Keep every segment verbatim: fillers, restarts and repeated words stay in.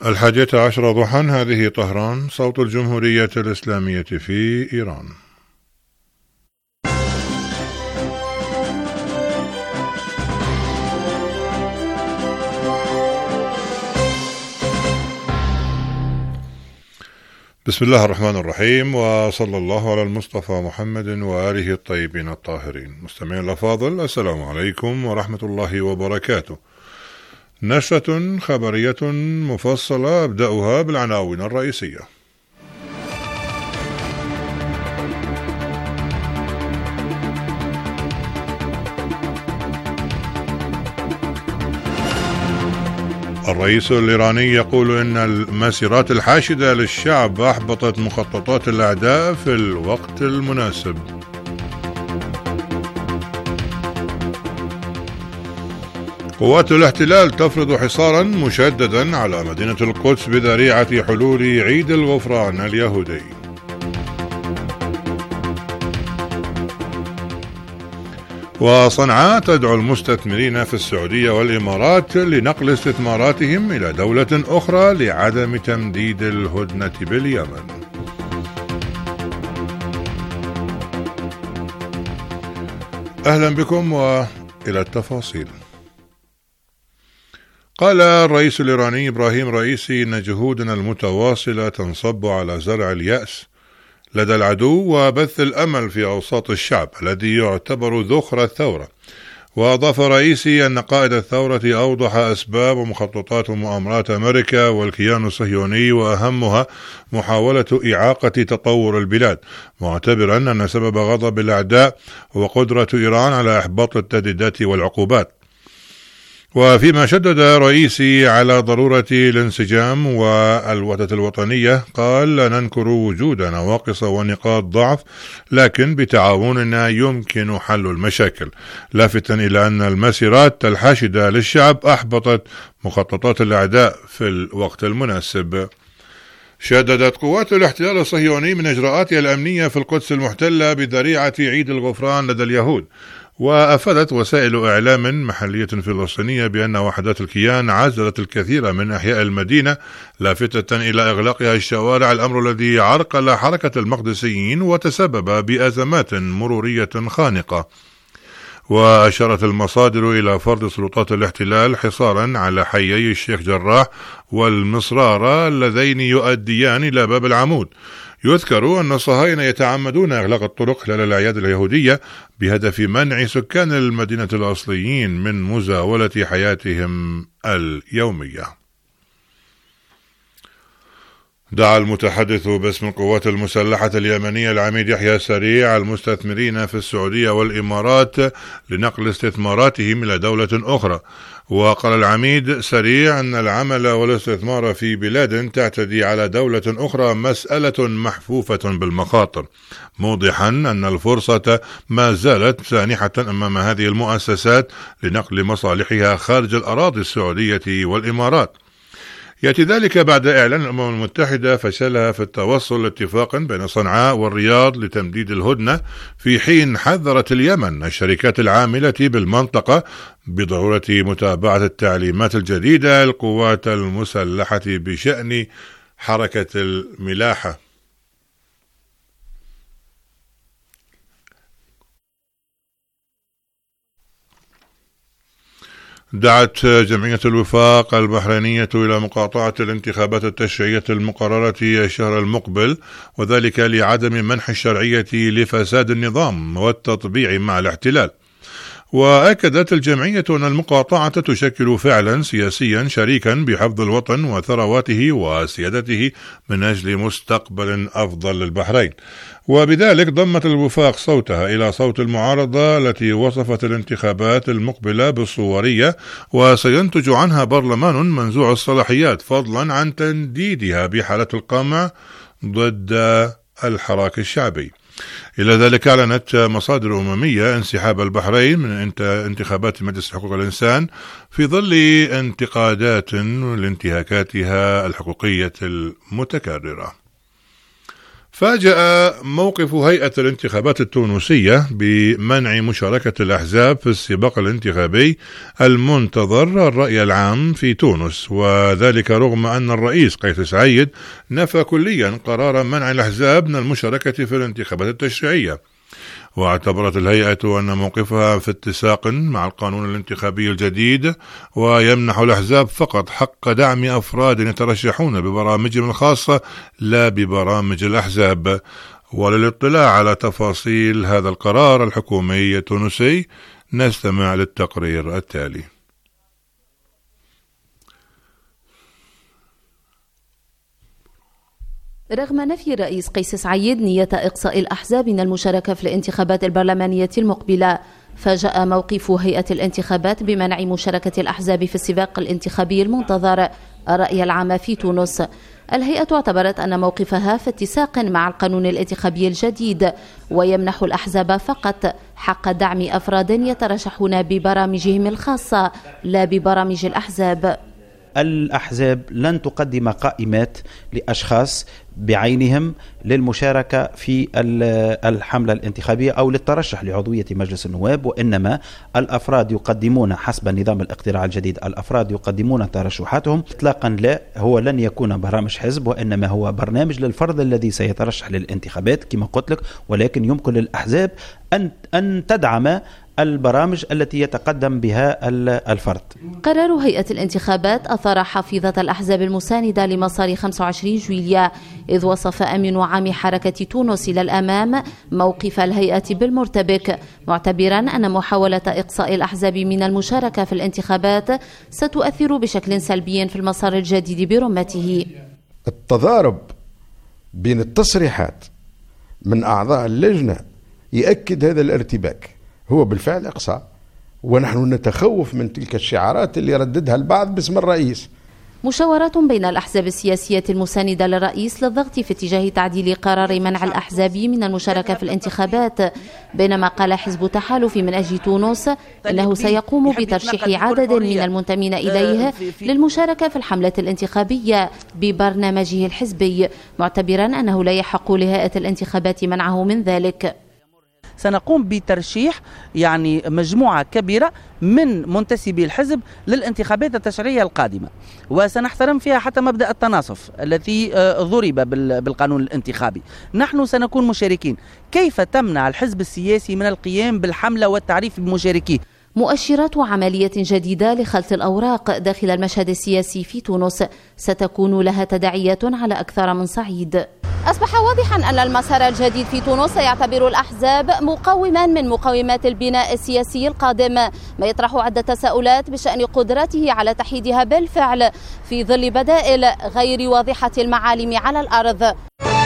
الحادية عشر ضحى. هذه طهران، صوت الجمهورية الإسلامية في إيران. بسم الله الرحمن الرحيم، وصلى الله على المصطفى محمد وآله الطيبين الطاهرين. مستمعين الأفاضل، السلام عليكم ورحمة الله وبركاته. نشرة خبرية مفصلة أبدأها بالعناوين الرئيسية. الرئيس الإيراني يقول إن المسيرات الحاشدة للشعب أحبطت مخططات الأعداء في الوقت المناسب. قوات الاحتلال تفرض حصارا مشددا على مدينة القدس بذريعة حلول عيد الغفران اليهودي. وصنعاء تدعو المستثمرين في السعودية والإمارات لنقل استثماراتهم إلى دولة أخرى لعدم تمديد الهدنة باليمن. أهلا بكم وإلى التفاصيل. قال الرئيس الإيراني إبراهيم رئيسي إن جهودنا المتواصلة تنصب على زرع اليأس لدى العدو وبث الأمل في أوساط الشعب الذي يعتبر ذخر الثورة. وأضاف رئيسي أن قائد الثورة أوضح أسباب ومخططات ومؤامرات أمريكا والكيان الصهيوني، وأهمها محاولة إعاقة تطور البلاد، معتبرا أن سبب غضب الأعداء هو قدرة إيران على إحباط التهديدات والعقوبات. وفيما شدد رئيسي على ضرورة الانسجام والوحدة الوطنية، قال: لا ننكر وجود نواقص ونقاط ضعف، لكن بتعاوننا يمكن حل المشاكل، لافتا إلى أن المسيرات الحاشدة للشعب أحبطت مخططات الأعداء في الوقت المناسب. شددت قوات الاحتلال الصهيوني من إجراءاتها الأمنية في القدس المحتلة بذريعة عيد الغفران لدى اليهود. وأفادت وسائل إعلام محلية فلسطينية بأن وحدات الكيان عزلت الكثير من أحياء المدينة، لافتة إلى إغلاقها الشوارع، الأمر الذي عرقل حركة المقدسيين وتسبب بأزمات مرورية خانقة. وأشارت المصادر إلى فرض سلطات الاحتلال حصارا على حيي الشيخ جراح والمصرارة اللذين يؤديان إلى باب العمود. يذكر أن الصهاينة يتعمدون إغلاق الطرق خلال الأعياد اليهودية بهدف منع سكان المدينة الأصليين من مزاولة حياتهم اليومية. دعا المتحدث باسم القوات المسلحة اليمنية العميد يحيى سريع المستثمرين في السعودية والإمارات لنقل استثماراتهم إلى دولة أخرى. وقال العميد سريع أن العمل والاستثمار في بلاد تعتدي على دولة أخرى مسألة محفوفة بالمخاطر، موضحا أن الفرصة ما زالت سانحة أمام هذه المؤسسات لنقل مصالحها خارج الأراضي السعودية والإمارات. يأتي ذلك بعد إعلان الأمم المتحدة فشلها في التوصل لاتفاق بين صنعاء والرياض لتمديد الهدنة، في حين حذرت اليمن الشركات العاملة بالمنطقة بضرورة متابعة التعليمات الجديدة للقوات المسلحة بشأن حركة الملاحة. دعت جمعية الوفاق البحرينية إلى مقاطعة الانتخابات التشريعية المقررة الشهر المقبل، وذلك لعدم منح الشرعية لفساد النظام والتطبيع مع الاحتلال. وأكدت الجمعية أن المقاطعة تشكل فعلا سياسيا شريكا بحفظ الوطن وثرواته وسيادته من أجل مستقبل أفضل للبحرين. وبذلك ضمت الوفاق صوتها إلى صوت المعارضة التي وصفت الانتخابات المقبلة بالصورية، وسينتج عنها برلمان منزوع الصلاحيات، فضلا عن تنديدها بحالة القمع ضد الحراك الشعبي. إلى ذلك أعلنت مصادر أممية انسحاب البحرين من انتخابات مجلس حقوق الإنسان في ظل انتقادات لانتهاكاتها الحقوقية المتكررة. فاجأ موقف هيئة الانتخابات التونسية بمنع مشاركة الأحزاب في السباق الانتخابي المنتظر الرأي العام في تونس، وذلك رغم أن الرئيس قيس سعيد نفى كليا قرار منع الأحزاب من المشاركة في الانتخابات التشريعية. واعتبرت الهيئة أن موقفها في اتساق مع القانون الانتخابي الجديد، ويمنح الأحزاب فقط حق دعم أفراد يترشحون ببرامجهم الخاصة لا ببرامج الأحزاب. وللاطلاع على تفاصيل هذا القرار الحكومي التونسي نستمع للتقرير التالي. رغم نفي الرئيس قيس سعيد نية إقصاء الأحزاب من المشاركة في الانتخابات البرلمانية المقبلة، فجاء موقف هيئة الانتخابات بمنع مشاركة الأحزاب في السباق الانتخابي المنتظر الرأي العام في تونس. الهيئة اعتبرت أن موقفها في اتساق مع القانون الانتخابي الجديد، ويمنح الأحزاب فقط حق دعم أفراد يترشحون ببرامجهم الخاصة لا ببرامج الأحزاب. الأحزاب لن تقدم قائمات لأشخاص بعينهم للمشاركة في الحملة الانتخابية أو للترشح لعضوية مجلس النواب، وإنما الأفراد يقدمون حسب النظام الاقتراع الجديد، الأفراد يقدمون ترشحاتهم إطلاقا لا، هو لن يكون برامج حزب، وإنما هو برنامج للفرد الذي سيترشح للانتخابات كما قلت لك، ولكن يمكن للأحزاب أن أن تدعم البرامج التي يتقدم بها الفرد. قرار هيئة الانتخابات أثار حافظة الأحزاب المساندة لمسار خمسة وعشرين جويلية، إذ وصف أمين عام حركة تونس إلى الأمام موقف الهيئة بالمرتبك، معتبرا أن محاولة إقصاء الأحزاب من المشاركة في الانتخابات ستؤثر بشكل سلبي في المسار الجديد برمته. التضارب بين التصريحات من أعضاء اللجنة يؤكد هذا الارتباك، هو بالفعل إقصاء، ونحن نتخوف من تلك الشعارات اللي رددها البعض باسم الرئيس. مشاورات بين الأحزاب السياسية المساندة للرئيس للضغط في اتجاه تعديل قرار منع الأحزاب من المشاركة في الانتخابات، بينما قال حزب تحالف من أجل تونس إنه سيقوم بترشيح عدد من المنتمين إليه للمشاركة في الحملة الانتخابية ببرنامجه الحزبي، معتبرا أنه لا يحق لهيئة الانتخابات منعه من ذلك. سنقوم بترشيح يعني مجموعة كبيرة من منتسبي الحزب للانتخابات التشريعية القادمة، وسنحترم فيها حتى مبدأ التناصف الذي ضرب بالقانون الانتخابي. نحن سنكون مشاركين. كيف تمنع الحزب السياسي من القيام بالحملة والتعريف بمشاركيه؟ مؤشرات عملية جديدة لخلط الأوراق داخل المشهد السياسي في تونس ستكون لها تداعيات على أكثر من صعيد. أصبح واضحا أن المسار الجديد في تونس سيعتبر الأحزاب مقوما من مقومات البناء السياسي القادم، ما يطرح عدة تساؤلات بشأن قدرته على تحييدها بالفعل في ظل بدائل غير واضحة المعالم على الأرض.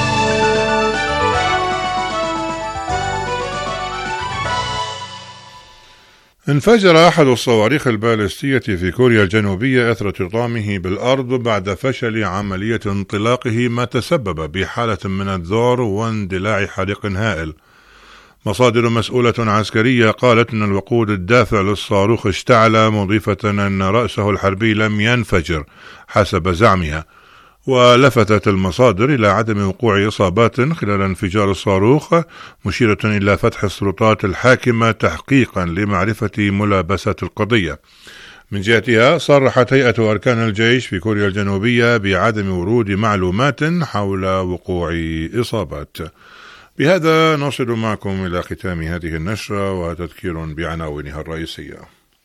انفجر أحد الصواريخ البالستية في كوريا الجنوبية أثر ارتطامه بالأرض بعد فشل عملية انطلاقه، ما تسبب بحالة من الذعر واندلاع حريق هائل. مصادر مسؤولة عسكرية قالت أن الوقود الدافع للصاروخ اشتعل، مضيفة أن رأسه الحربي لم ينفجر حسب زعمها. ولفتت المصادر إلى عدم وقوع إصابات خلال انفجار الصاروخ، مشيرة إلى فتح السلطات الحاكمة تحقيقا لمعرفة ملابسة القضية. من جهتها صرحت هيئة أركان الجيش في كوريا الجنوبية بعدم ورود معلومات حول وقوع إصابات. بهذا نصل معكم إلى ختام هذه النشرة وتذكير بعناوينها الرئيسية.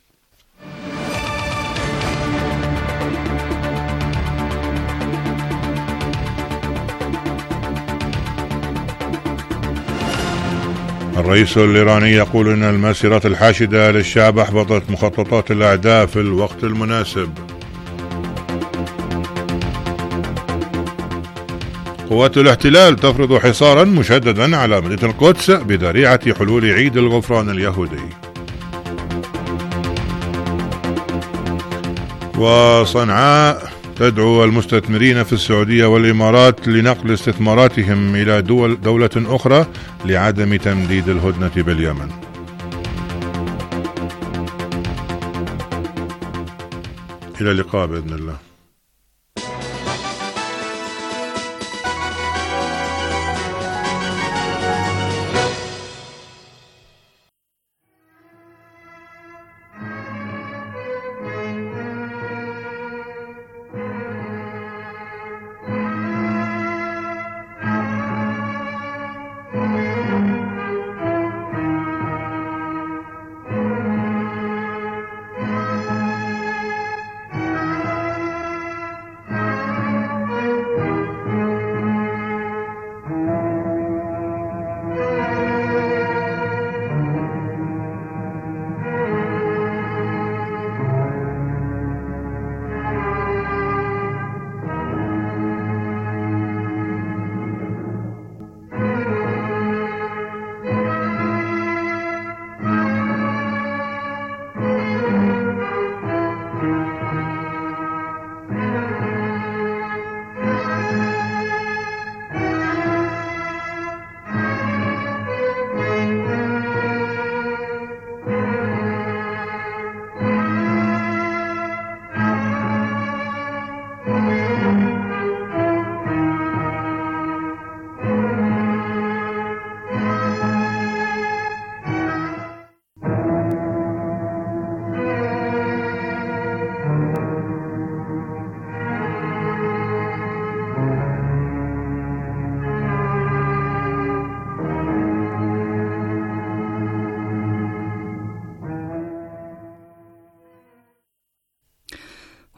الرئيس الإيراني يقول أن المسيرات الحاشدة للشعب أحبطت مخططات الأعداء في الوقت المناسب. قوات الاحتلال تفرض حصارا مشددا على مدينة القدس بذريعة حلول عيد الغفران اليهودي. وصنعاء تدعو المستثمرين في السعودية والإمارات لنقل استثماراتهم إلى دول دولة أخرى لعدم تمديد الهدنة باليمن. إلى اللقاء بإذن الله.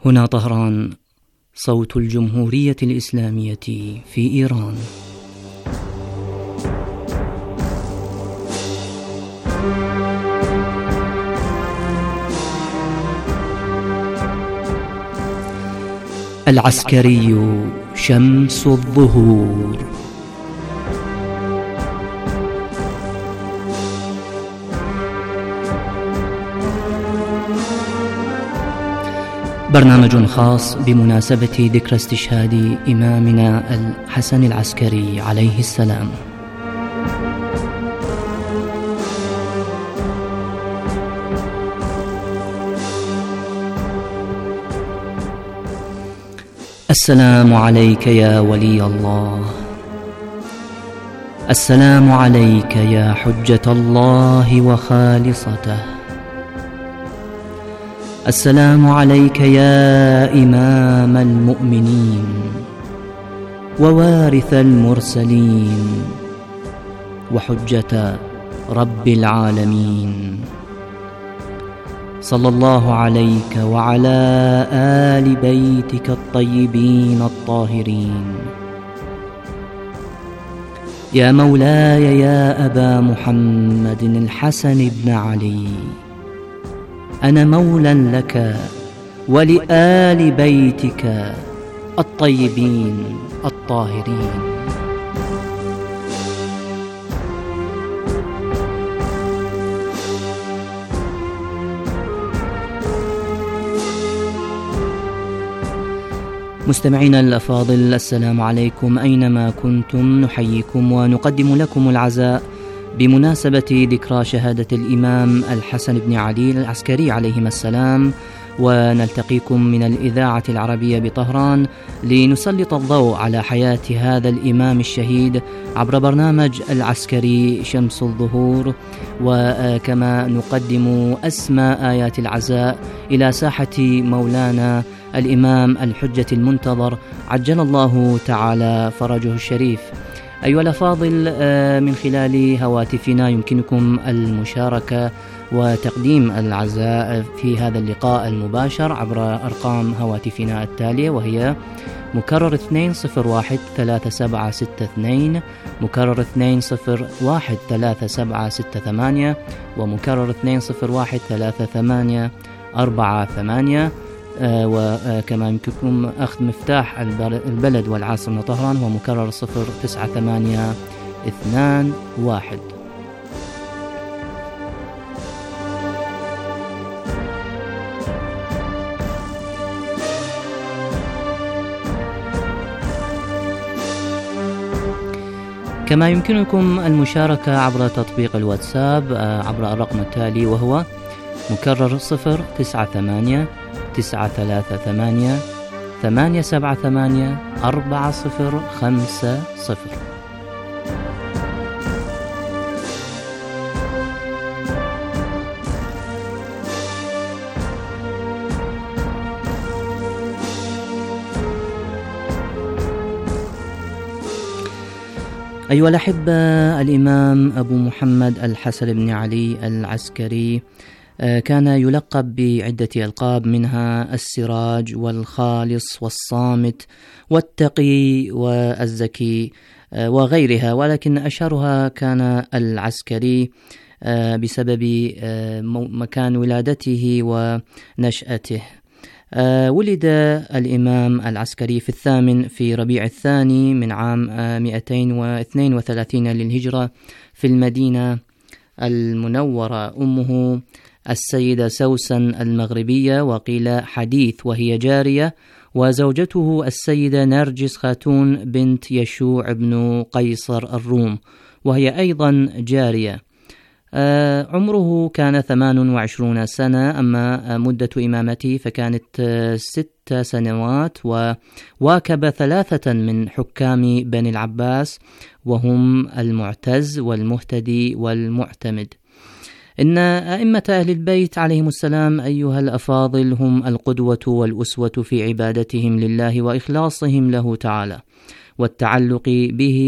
هنا طهران، صوت الجمهورية الإسلامية في إيران. العسكري شمس الظهور. برنامج خاص بمناسبة ذكرى استشهاد إمامنا الحسن العسكري عليه السلام. السلام عليك يا ولي الله، السلام عليك يا حجة الله وخالصته، السلام عليك يا إمام المؤمنين ووارث المرسلين وحجة رب العالمين، صلى الله عليك وعلى آل بيتك الطيبين الطاهرين. يا مولاي يا أبا محمد الحسن بن علي، أنا مولى لك ولآل بيتك الطيبين الطاهرين. مستمعينا الأفاضل، السلام عليكم أينما كنتم، نحييكم ونقدم لكم العزاء بمناسبة ذكرى شهادة الإمام الحسن بن علي العسكري عليهما السلام، ونلتقيكم من الإذاعة العربية بطهران لنسلط الضوء على حياة هذا الإمام الشهيد عبر برنامج العسكري شمس الظهور، وكما نقدم أسمى آيات العزاء إلى ساحة مولانا الإمام الحجة المنتظر عجل الله تعالى فرجه الشريف. أيها الأفاضل، من خلال هواتفنا يمكنكم المشاركة وتقديم العزاء في هذا اللقاء المباشر عبر أرقام هواتفنا التالية، وهي مكرر اثنين صفر واحد ثلاثة سبعة ستة اثنين، مكرر اثنين صفر واحد ثلاثة سبعة ستة ثمانية، ومكرر اثنين صفر واحد ثلاثة ثمانية أربعة ثمانية. آه وكما يمكنكم أخذ مفتاح البلد والعاصمة طهران، هو مكرر صفر تسعة ثمانية اثنان واحد. كما يمكنكم المشاركة عبر تطبيق الواتساب عبر الرقم التالي، وهو مكرر صفر تسعة ثمانية تسعة ثلاثة ثمانية ثمانية سبعة ثمانية أربعة صفر خمسة صفر. أيها الأحبة، الإمام أبو محمد الحسن بن علي العسكري كان يلقب بعدة ألقاب، منها السراج والخالص والصامت والتقي والزكي وغيرها، ولكن أشهرها كان العسكري بسبب مكان ولادته ونشأته. ولد الإمام العسكري في الثامن في ربيع الثاني من عام مئتين واثنين وثلاثين للهجرة في المدينة المنورة. أمه السيدة سوسن المغربية، وقيل حديث وهي جارية، وزوجته السيدة نرجس خاتون بنت يشوع بن قيصر الروم، وهي أيضا جارية. آه عمره كان ثمان وعشرون سنة، أما مدة إمامته فكانت آه ست سنوات، وواكب ثلاثة من حكام بني العباس، وهم المعتز والمهتدي والمعتمد. إن أئمة أهل البيت عليهم السلام أيها الأفاضل هم القدوة والأسوة في عبادتهم لله وإخلاصهم له تعالى والتعلق به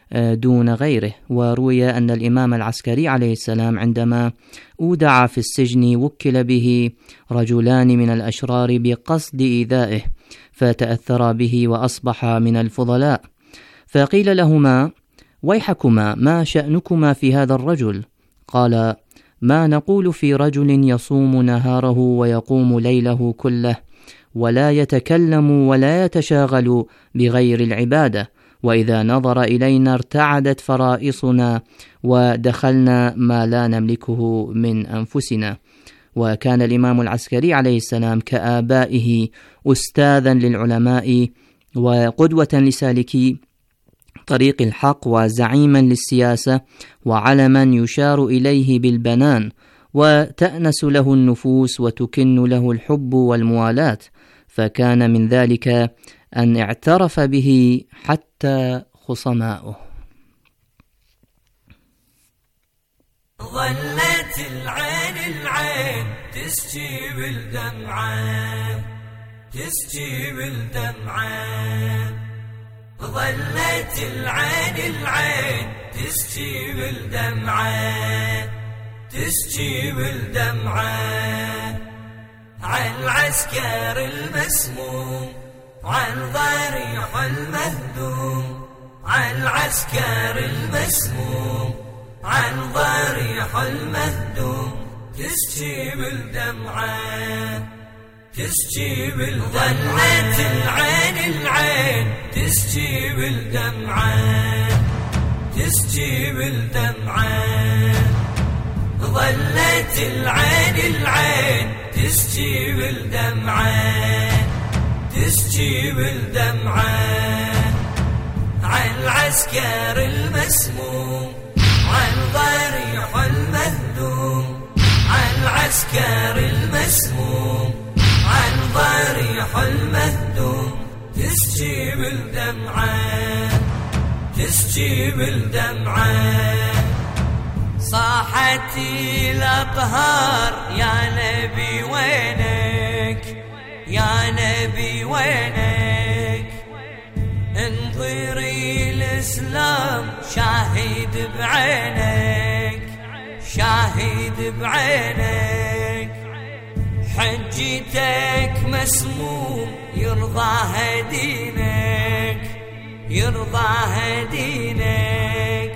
دون غيره. وروي أن الإمام العسكري عليه السلام عندما أودع في السجن وكل به رجلان من الأشرار بقصد إيذائه، فتأثر به وأصبح من الفضلاء، فقيل لهما: ويحكما، ما شأنكما في هذا الرجل؟ قال: ما نقول في رجل يصوم نهاره ويقوم ليله كله، ولا يتكلم ولا يتشاغل بغير العبادة، وإذا نظر إلينا ارتعدت فرائصنا ودخلنا ما لا نملكه من أنفسنا. وكان الإمام العسكري عليه السلام كآبائه أستاذا للعلماء وقدوة لسالكي طريق الحق وزعيما للسياسة وعلما يشار إليه بالبنان، وتأنس له النفوس وتكن له الحب والموالاة. فكان من ذلك أن اعترف به حتى خصماؤه. ظلت العين العين تسجي بالدمعة، تسجي بالدمعة، ظلت العين العين تسجي بالدمعة، تسجي بالدمعة، عن العسكر المسموم، عن ضريح المهدوم، عن العسكر المسموم، عن ضريح المهدوم، تسجي بالدمعة، تسجي بالدمعة، ظلت العين العين تسجي بالدمعة، تسجي بالدمعة، ظلت العين العين تسجي بالدمعة، تسجي بالدمعة، عن العسكر المسموم، عن ضريح المهدوم، عن العسكر المسموم، عن ضريح المهدوم، تسجي بالدمعة، تسجي بالدمعة، صاحتي الأطهار يا نبي وينك، يا نبي وينك، انظري الإسلام شاهد بعينك، شاهد بعينك، حجتك مسموم يرضاها دينك، يرضاها دينك،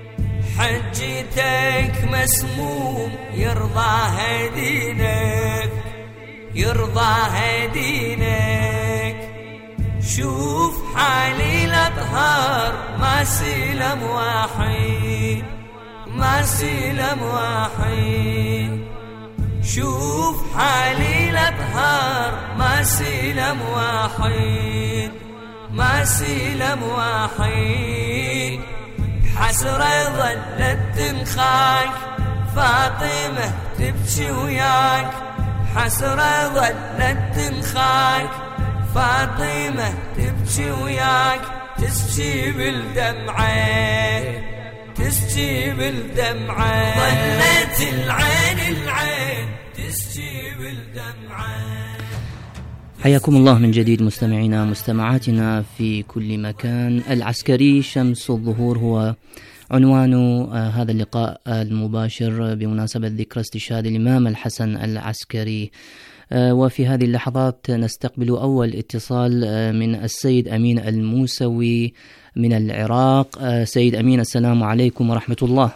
حجتك مسموم يرضاها دينك، يرضاها دينك، شوف حالي الأطهار ما سلم واحد، ما سلم واحد، شوف حالي الأطهار ما سلم واحد، ما سلم واحد، حسرة ظلت تنخاك فاطمة تبكي وياك، حسرة ظلت تنخاك فاطمة تبكي وياك، تسجي بالدمعة، تسجي بالدمعة، ظلت العين العين تسجي بالدمعة. حياكم الله من جديد مستمعينا مستمعاتنا في كل مكان. العسكري شمس الظهور هو عنوان هذا اللقاء المباشر بمناسبة ذكرى استشهاد الإمام الحسن العسكري. وفي هذه اللحظات نستقبل أول اتصال من السيد أمين الموسوي من العراق. سيد أمين، السلام عليكم ورحمة الله.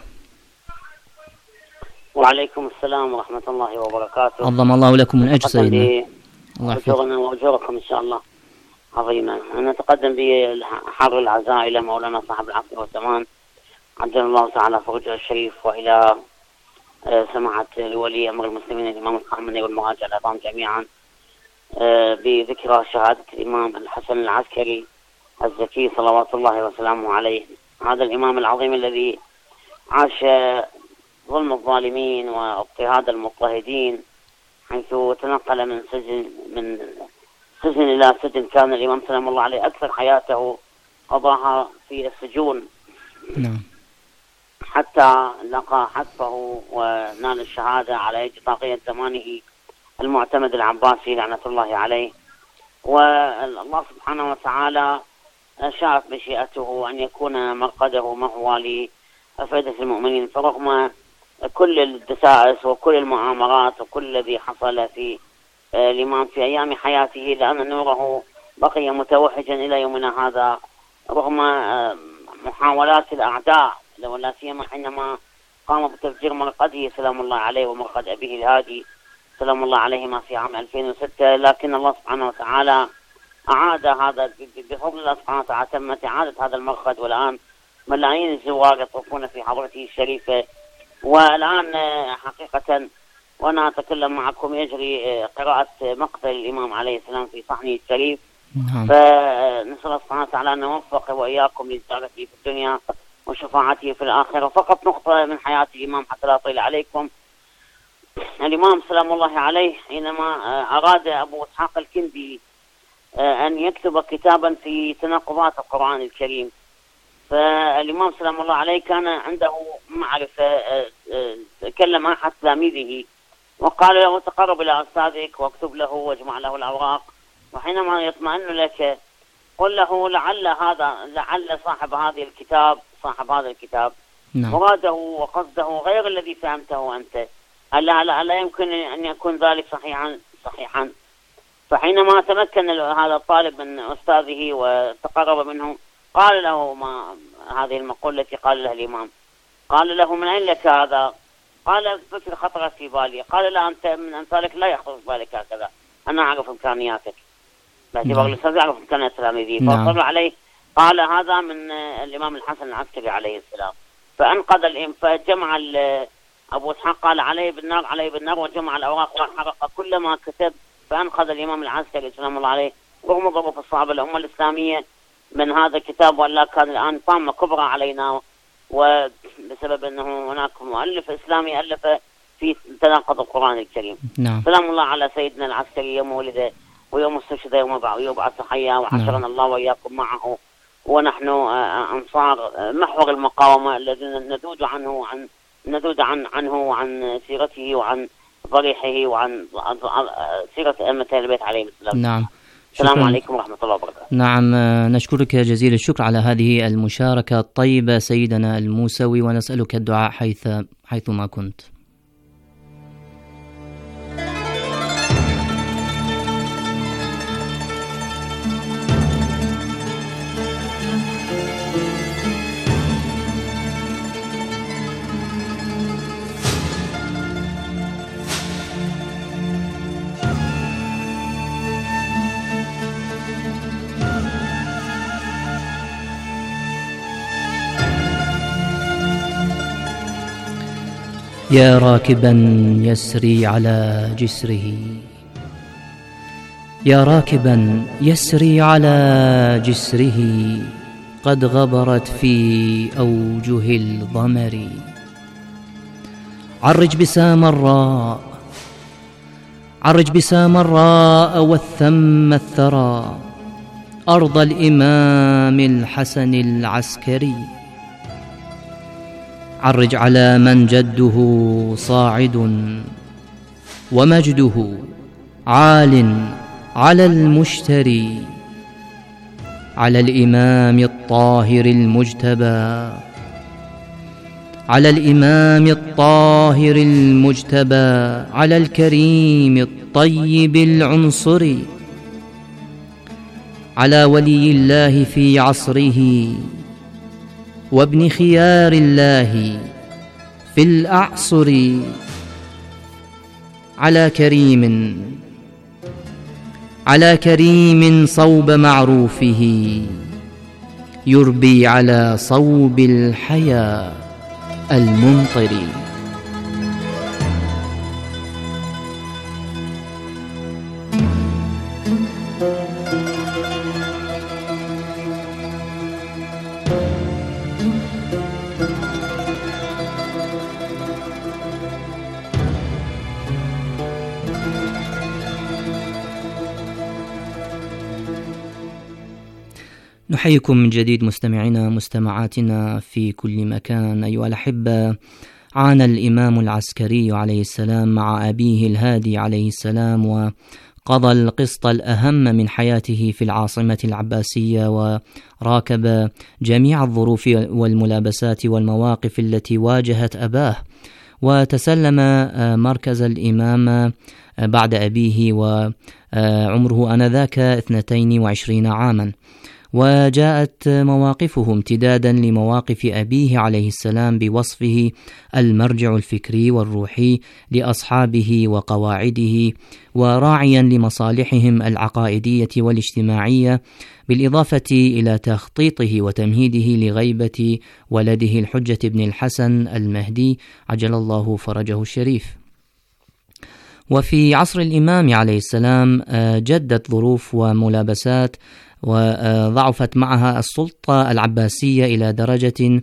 وعليكم السلام ورحمة الله وبركاته. عظم الله لكم من أجر سيدنا. أجرنا وأجركم إن شاء الله عظيما. أنا أتقدم بحر العزاء إلى مولانا صاحب العصر والزمان عجل الله تعالى فرجه الشريف، وإلى سماحة لولي أمر المسلمين الإمام الخامنئي والمراجع العظام جميعا بذكرى شهادة الإمام الحسن العسكري الزكي صلوات الله وسلامه عليه. هذا الإمام العظيم الذي عاش ظلم الظالمين واضطهاد المضطهدين، حيث تنقل من سجن من سجن إلى سجن. كان الإمام سلام الله عليه أكثر حياته قضاها في السجون، نعم، حتى لقى حتفه ونال الشهادة على يد طاغية زمانه المعتمد العباسي لعنة الله عليه. والله سبحانه وتعالى شاءت مشيئته أن يكون مرقده مهوى لفائدة المؤمنين. فرغم كل الدسائس وكل المؤامرات وكل الذي حصل في الإمام في أيام حياته، لأن نوره بقي متوحجا إلى يومنا هذا رغم محاولات الأعداء، ولا سيما حينما قام بتفجير مرقده سلام الله عليه ومرقد أبيه الهادي سلام الله عليهما في عام ألفين وستة. لكن الله سبحانه وتعالى أعاد هذا بفضل الله سبحانه وتعالى، تمت إعادة هذا المرقد، والآن ملايين الزوار يطوفون في حضرته الشريفة. والآن حقيقة وأنا أتكلم معكم يجري قراءة مقتل الإمام عليه السلام في صحنه الشريف. فنسأل الله سبحانه وتعالى أن نوفق وإياكم لزيارته في الدنيا وشفاعته في الآخرة. فقط نقطة من حياة الإمام حتى لا أطيل عليكم. الإمام سلام الله عليه حينما أراد أبو إسحاق الكندي أن يكتب كتابا في تناقضات القرآن الكريم، فالإمام سلام الله عليه كان عنده معرفة، كلم أحد تلاميذه وقال له تقرب إلى أستاذك واكتب له واجمع له الأوراق، وحينما يطمئن لك قل له لعل هذا لعل صاحب هذه الكتاب صاحب هذا الكتاب نعم. مراده وقصده غير الذي فهمته أنت، ألا لا, لا يمكن أن يكون ذلك صحيحا صحيحا فحينما تمكن هذا الطالب من أستاذه وتقرب منه قال له ما هذه المقولة التي قال لها الإمام. قال له من أين لك هذا؟ قال فكر خطرت في بالي. قال لا، أنت من أمثالك لا يخطر في بالك هكذا، أنا أعرف إمكانياتك، باعتبار الأستاذ يعرف إمكانيات تلاميذه. فأصر عليه قال هذا من الإمام الحسن العسكري عليه السلام. فأنقذ الإم فجمع أبو إسحاق قال عليه بالنار عليه بالنار وجمع الأوراق وحرق كل ما كتب، فأنقذ الإمام العسكري سلام الله عليه رغم ظروف الصعبة الأمة الإسلامية من هذا الكتاب. ولا كان الآن طامة كبرى علينا، وبسبب أنه هناك مؤلف إسلامي ألف في تناقض القرآن الكريم. نعم. سلام الله على سيدنا العسكري يوم ولده ويوم استشهد يوم يبعث حيا، وحشرنا نعم. الله وإياكم معه، ونحن أنصار محور المقاومة الذين ندود عنه عن ندود عن عنه وعن سيرته وعن ضريحه وعن سيرة أئمة أهل البيت عليهم السلام. نعم. السلام عليكم ورحمة الله وبركاته. نعم، نشكرك جزيل الشكر على هذه المشاركة الطيبة سيدنا الموسوي، ونسألك الدعاء حيث حيثما كنت. يا راكبا يسري على جسره، يا راكبا يسري على جسره، قد غبرت في أوجه الضمر. عرج بسام الراء عرج بسام الراء والثم الثرى، أرض الإمام الحسن العسكري. عرج على من جده صاعد ومجده عال على المشتري، على الإمام الطاهر المجتبى، على الإمام الطاهر المجتبى، على الكريم الطيب العنصري، على ولي الله في عصره وابن خيار الله في الأعصر، على كريم على كريم صوب معروفه، يربي على صوب الحياة الممطر. نحييكم من جديد مستمعينا مستمعاتنا في كل مكان. أيها الأحبة، عانى الإمام العسكري عليه السلام مع أبيه الهادي عليه السلام، قضى القسط الأهم من حياته في العاصمة العباسية، وراكب جميع الظروف والملابسات والمواقف التي واجهت أباه، وتسلم مركز الإمامة بعد أبيه وعمره آنذاك اثنتين وعشرين عاما. وجاءت مواقفه امتدادا لمواقف أبيه عليه السلام بوصفه المرجع الفكري والروحي لأصحابه وقواعده، وراعيا لمصالحهم العقائدية والاجتماعية، بالإضافة إلى تخطيطه وتمهيده لغيبة ولده الحجة بن الحسن المهدي عجل الله فرجه الشريف. وفي عصر الإمام عليه السلام جدت ظروف وملابسات، وضعفت معها السلطة العباسية إلى درجة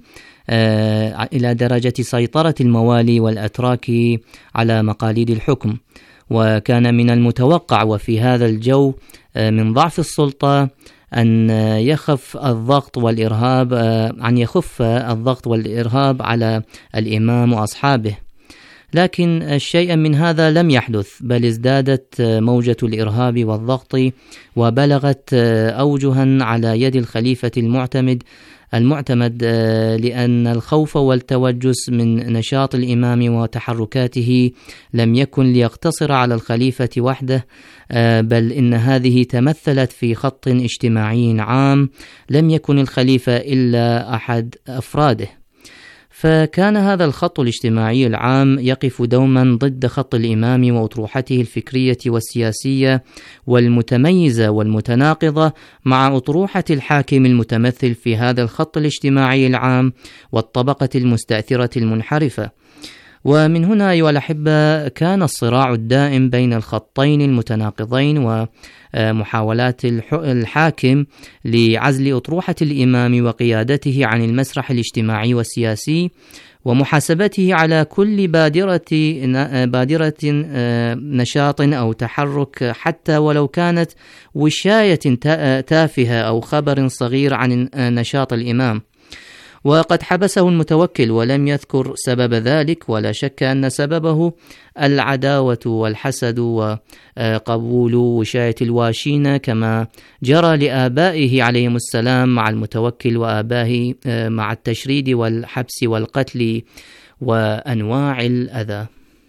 إلى درجة سيطرة الموالي والأتراك على مقاليد الحكم. وكان من المتوقع وفي هذا الجو من ضعف السلطة أن يخف الضغط والإرهاب أن يخف الضغط والإرهاب على الإمام وأصحابه، لكن شيئا من هذا لم يحدث، بل ازدادت موجة الإرهاب والضغط وبلغت أوجها على يد الخليفة المعتمد المعتمد لأن الخوف والتوجس من نشاط الإمام وتحركاته لم يكن ليقتصر على الخليفة وحده، بل إن هذه تمثلت في خط اجتماعي عام لم يكن الخليفة إلا أحد أفراده. فكان هذا الخط الاجتماعي العام يقف دوما ضد خط الإمام وأطروحته الفكرية والسياسية والمتميزة والمتناقضة مع أطروحة الحاكم المتمثل في هذا الخط الاجتماعي العام والطبقة المستأثرة المنحرفة. ومن هنا أيها الأحبة كان الصراع الدائم بين الخطين المتناقضين ومحاولات الحاكم لعزل أطروحة الإمام وقيادته عن المسرح الاجتماعي والسياسي، ومحاسبته على كل بادرة بادرة نشاط أو تحرك حتى ولو كانت وشاية تافهة أو خبر صغير عن نشاط الإمام. وقد حبسه المتوكل ولم يذكر سبب ذلك، ولا شك أن سببه العداوة والحسد وقبول وشاية الواشين كما جرى لآبائه عليهم السلام مع المتوكل وآبائه مع التشريد والحبس والقتل وأنواع الأذى.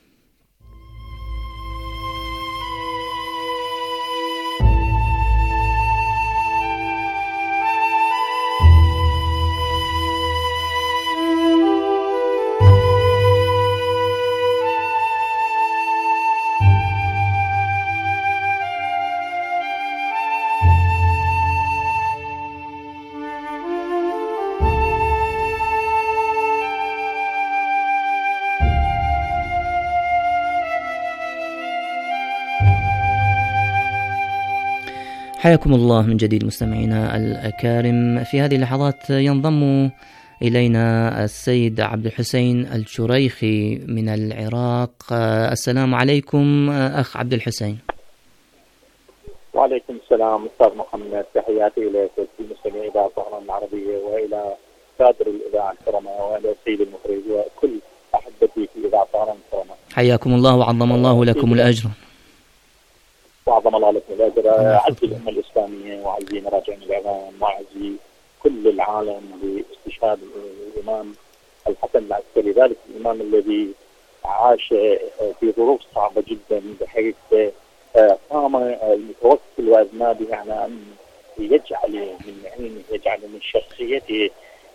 حياكم الله من جديد مستمعينا الأكارم. في هذه اللحظات ينضم إلينا السيد عبد الحسين الشريخي من العراق. السلام عليكم أخ عبد الحسين. وعليكم السلام أستاذ محمد، تحياتي إليك ومستمعي إذاعة طهران العربية وإلى كادر الإذاعة الكرماء وإلى السيد المخرج وكل أحبتي في إذاعة طهران الكرماء. حياكم الله وعظم الله لكم الأجر. وعظم الله لكم الأجر. أعز الأمة الإسلامية وعزين راجعين الإعلام وعزي كل العالم باستشهاد الإمام الحسن العسكري، ذلك الإمام الذي عاش في ظروف صعبة جدا، بحيث قام المتوكل وأذنابه على أن يجعل من علمه يجعل من شخصيته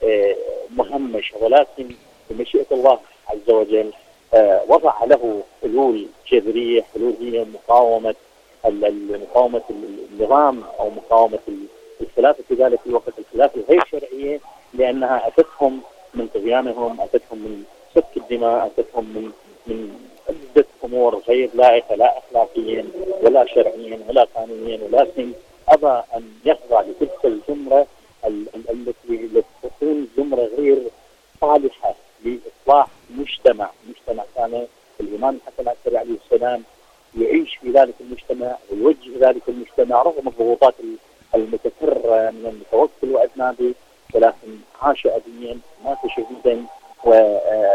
مهمشة، ولكن بمشيئة الله عز وجل وضع له حلول جذرية، حلول هي مقاومة مقاومة النظام أو مقاومة الخلافة في ذلك الوقت، الخلافة الغير شرعية، لأنها أتتهم من طغيانهم، أتتهم من سفك الدماء، أتتهم من من عدة أمور غير لائقة، لا أخلاقيا ولا شرعيا ولا قانونيا، ولكن أبى أن يخضع لتلك الزمرة التي تكون زمرة غير صالحة لإصلاح مجتمع مجتمع كان الإمام الحسن العسكري عليه السلام يعيش في ذلك المجتمع ويوجه ذلك المجتمع رغم الضغوطات المتكررة من المتوكل وأذنابه، ولكن عاش أبيا مات شهيدا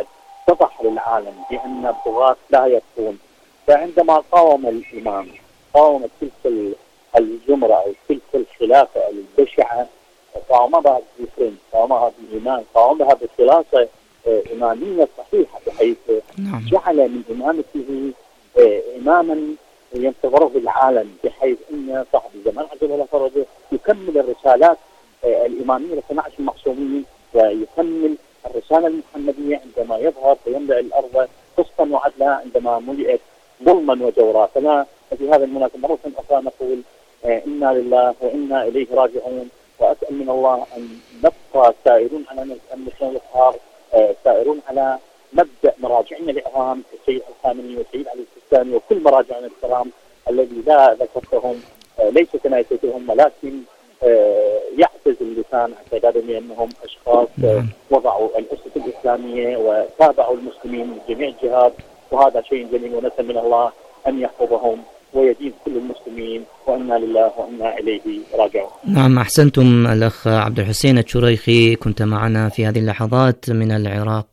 واتضح للعالم بأن الطغاة لا يكفون. فعندما قاوم الإمام قاومت تلك الجمرة أو تلك الخلافة البشعة، قاومها بالدين، قاومها بالإيمان، قاومها بخلافة إيمانية صحيحة، بحيث جعل من إمامته إماما ينتظره العالم، بحيث أن صاحب الزمان عجل الله فرجه يكمل الرسالات الإمامية لاثني عشر المعصومين، ويكمل الرسالة المحمدية عندما يظهر فيملأ الأرض قسطا وعدلا عندما ملئت ظلما وجورا. فلا في هذا المناسبة مرة أخرى نقول إنا لله وإنا إليه راجعون، وأسأل من الله أن نبقى سائرون على النشان الإظهار، سائرون على مبدأ مراجعنا الإعلام كالسيد الخامنئي والسيد علي السيستاني وكل مراجعنا الكرام الذي لا ذكرتهم ليس تنايتهم، ولكن يعتز اللسان عن اعتقادهم بأنهم أشخاص وضعوا الأسس الإسلامية وتابعوا المسلمين من جميع الجهات، وهذا شيء جميل، ونسأل من الله أن يحفظهم ويدين كل المسلمين، وإنا لله وإنا إليه راجعون. نعم، أحسنتم. الأخ عبد الحسين الشريخي كنت معنا في هذه اللحظات من العراق.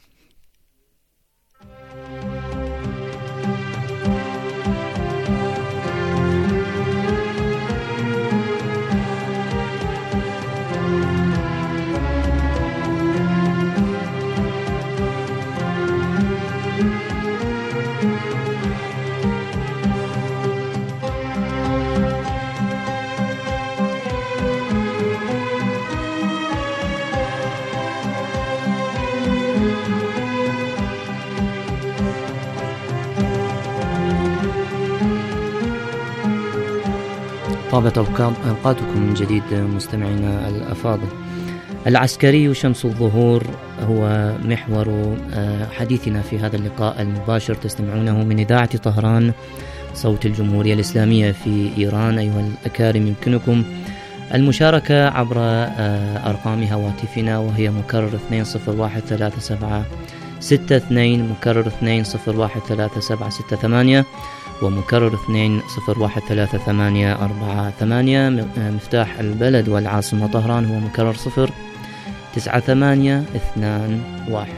طابت أوقاتكم من جديد مستمعينا الأفاضل. العسكري شمس الظهور هو محور حديثنا في هذا اللقاء المباشر، تستمعونه من إذاعة طهران صوت الجمهورية الإسلامية في إيران. أيها الأكارم، يمكنكم المشاركة عبر أرقام هواتفنا، وهي مكرر اثنين صفر واحد ثلاثة سبعة ستة اثنين، مكرر اثنين صفر واحد ثلاثة سبعة ستة ثمانية، ومكرر اثنين صفر واحد ثلاثة ثمانية أربعة ثمانية. مفتاح البلد والعاصمة طهران هو مكرر صفر تسعة ثمانية اثنان واحد.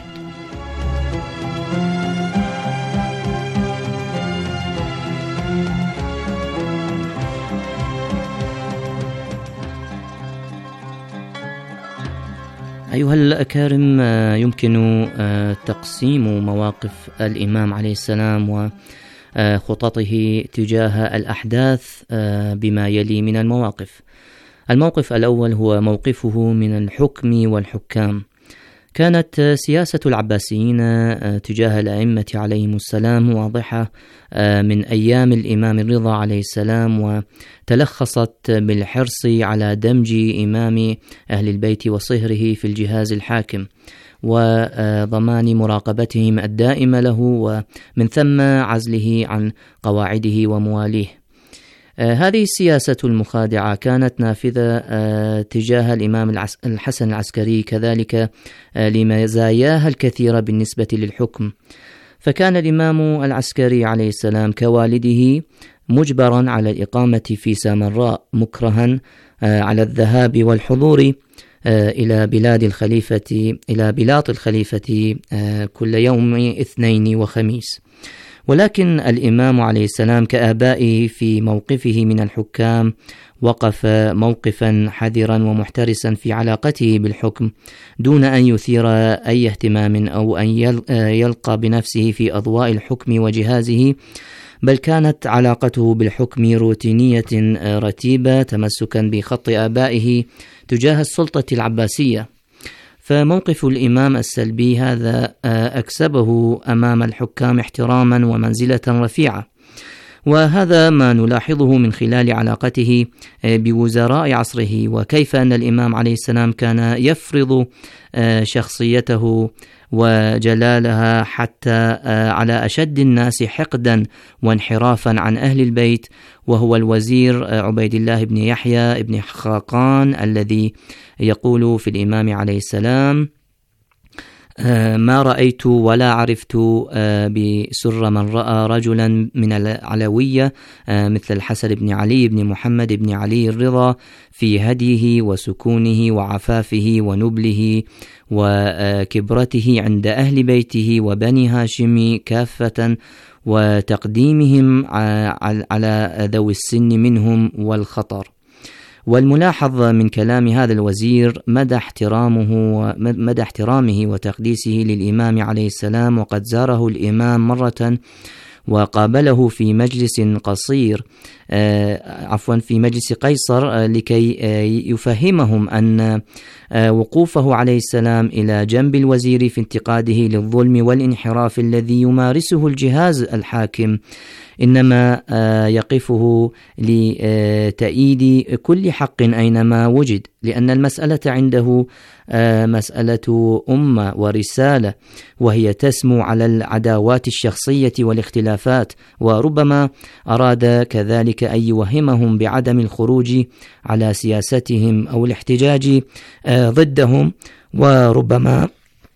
أيها الأكارم، يمكن تقسيم مواقف الإمام عليه السلام و خططه تجاه الأحداث بما يلي من المواقف. الموقف الأول هو موقفه من الحكم والحكام. كانت سياسة العباسيين تجاه الأئمة عليهم السلام واضحة من أيام الإمام الرضا عليه السلام، وتلخصت بالحرص على دمج إمام أهل البيت وصهره في الجهاز الحاكم، وضمان مراقبتهم الدائمة له، ومن ثم عزله عن قواعده ومواليه. آه هذه السياسة المخادعة كانت نافذة آه تجاه الإمام العس الحسن العسكري، كذلك آه لمزاياها الكثيرة بالنسبة للحكم. فكان الإمام العسكري عليه السلام كوالده مجبرا على الإقامة في سامراء، مكرها آه على الذهاب والحضور إلى بلاد الخليفة إلى بلاط الخليفة كل يوم اثنين وخميس. ولكن الإمام عليه السلام كآبائه في موقفه من الحكام وقف موقفا حذرا ومحترسا في علاقته بالحكم، دون أن يثير أي اهتمام أو أن يلقى بنفسه في أضواء الحكم وجهازه، بل كانت علاقته بالحكم روتينية رتيبة تمسكا بخط آبائه تجاه السلطة العباسية. فموقف الإمام السلبي هذا أكسبه أمام الحكام احتراما ومنزلة رفيعة، وهذا ما نلاحظه من خلال علاقته بوزراء عصره، وكيف أن الإمام عليه السلام كان يفرض شخصيته وجلالها حتى على أشد الناس حقدا وانحرافا عن أهل البيت، وهو الوزير عبيد الله بن يحيى بن خاقان الذي يقول في الإمام عليه السلام: ما رأيت ولا عرفت بسر من رأى رجلا من العلوية مثل الحسن بن علي بن محمد بن علي الرضا في هديه وسكونه وعفافه ونبله وكبرته عند أهل بيته وبني هاشم كافة، وتقديمهم على ذوي السن منهم والخطر. والملاحظ من كلام هذا الوزير مدى احترامه مدى احترامه وتقديسه للإمام عليه السلام، وقد زاره الإمام مرة وقابله في مجلس قصير آه عفوا في مجلس قيصر آه لكي آه يفهمهم أن آه وقوفه عليه السلام إلى جنب الوزير في انتقاده للظلم والانحراف الذي يمارسه الجهاز الحاكم إنما آه يقفه لتأييد كل حق أينما وجد، لأن المسألة عنده آه مسألة أمة ورسالة، وهي تسمو على العداوات الشخصية والاختلافات، وربما أراد كذلك أن يوهمهم بعدم الخروج على سياستهم أو الاحتجاج آه ضدهم، وربما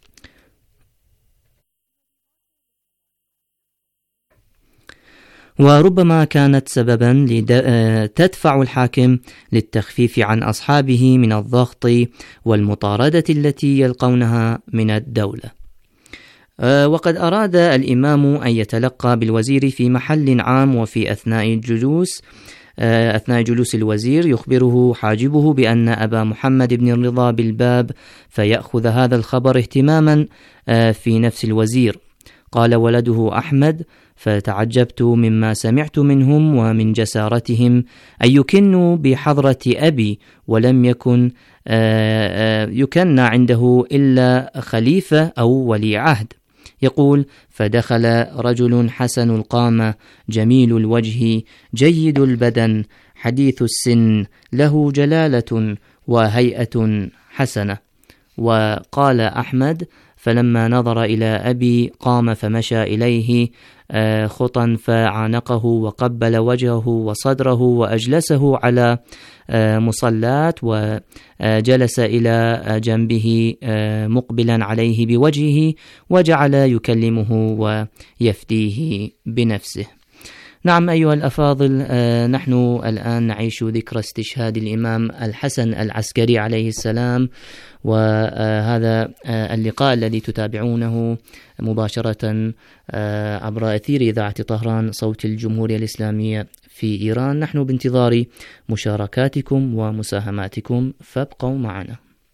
وربما كانت سببا تدفع الحاكم للتخفيف عن أصحابه من الضغط والمطاردة التي يلقونها من الدولة. وقد أراد الإمام أن يتلقى بالوزير في محل عام، وفي أثناء الجلوس أثناء جلوس الوزير يخبره حاجبه بأن أبا محمد بن الرضا بالباب، فيأخذ هذا الخبر اهتماما في نفس الوزير. قال ولده أحمد: فتعجبت مما سمعت منهم ومن جسارتهم أن يكنوا بحضرة أبي، ولم يكن يكن عنده إلا خليفة أو ولي عهد. يقول: فدخل رجل حسن القامة جميل الوجه جيد البدن حديث السن له جلالة وهيئة حسنة. وقال أحمد: فلما نظر إلى أبي قام فمشى إليه خطا فعانقه وقبل وجهه وصدره وأجلسه على مصلات، وجلس إلى جنبه مقبلا عليه بوجهه، وجعل يكلمه ويفديه بنفسه. نعم أيها الأفاضل، نحن الآن نعيش ذكرى استشهاد الإمام الحسن العسكري عليه السلام، وهذا اللقاء الذي تتابعونه مباشرة عبر أثير إذاعة طهران صوت الجمهورية الإسلامية في إيران. نحن بانتظار مشاركاتكم ومساهماتكم، فابقوا معنا.